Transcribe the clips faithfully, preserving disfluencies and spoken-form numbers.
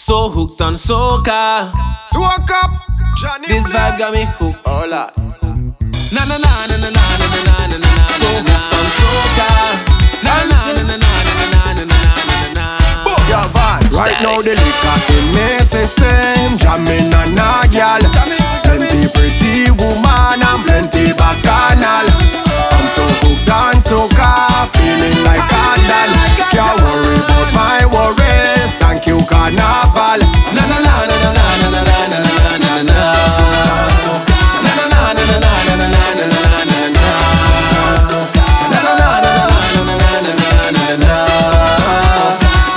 so hooked on soca. Soak up, Johnny. This vibe got me hooked. Hola. Na na na na na na na na na na na. So hooked on soca. Na na na na na na na na na na. Your vibe. Right now the liquor in my system, jamming on a girl. Plenty pretty woman and plenty bacchanal. I'm so hooked on soca, feeling like Andal. Can't worry about my worries, thank you Carnival. Na na na na na na na na na na na na. Na na na na na na na na na na na na. Na na na na na na na na na na na.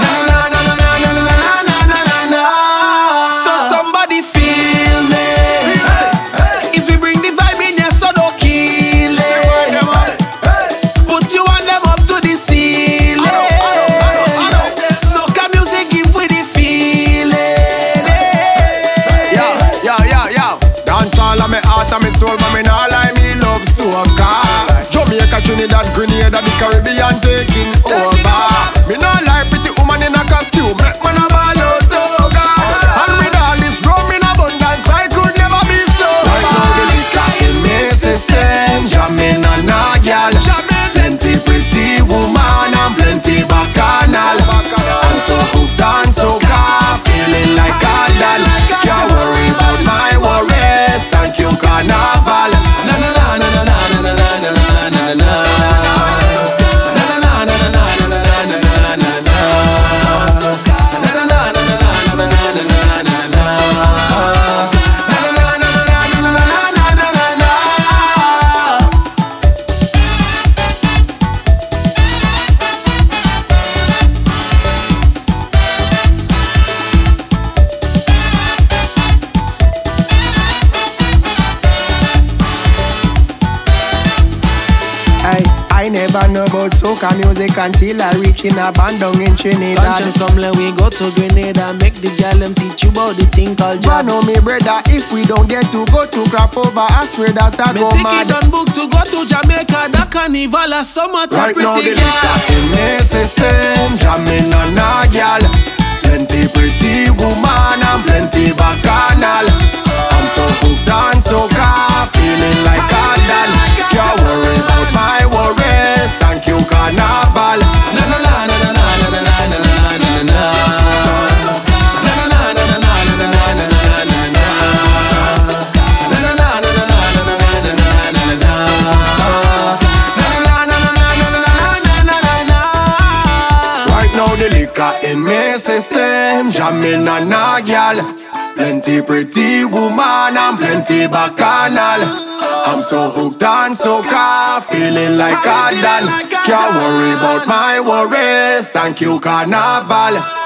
So somebody feel me. If we bring the vibe in here, so don't kill it. Put you and them up to the ceiling. Soca music give we the feeling. Yeah, yeah, yeah, yeah. Dance all of me heart and me soul, but me nah lie, me love soca. Jamaica, Trinidad, Grenada, the Caribbean taking over. Me nah lie, pretty woman in a costume, make man a ball out toga. And with all this rum in abundance, I could never be so. Right now the liquor in me system, jamming on a girl. Plenty pretty woman and plenty bacchanal. I'm so hooked on soca, feeling like Andal. Can't worry about my worries, thank you Carnival. Na na na na na na na na na na na na. Na na na na na na na na na na na na. Na na na na na na na na na na na. Na na na na na na na na na na na. Hey, I never know about soca music until I reach in a band down in Trinidad. Conscious come let we go to Grenada. Make the gal them teach you about the thing called Jah jab. know me brother, if we don't get to go to crap over, I swear that I Me go ticket mad. done book to go to Jamaica. That carnival has so much Right a now pretty the liquor girl. in my system, jamming on a girl. Plenty pretty woman and plenty bacchanal. I'm so hooked on soca, feeling like Andal. Can't worry about my worries, thank you Carnival. Na na na na na na na na na na na na. Na na na na na na na na na na na na. Na na na na na na na na na na na na. Na na na na na na na na na. Right now the liquor in my system, jamming on a girl. Plenty pretty woman and plenty bacchanal. I'm so hooked on soca, feeling like Andal. Can't worry about my worries, thank you Carnival.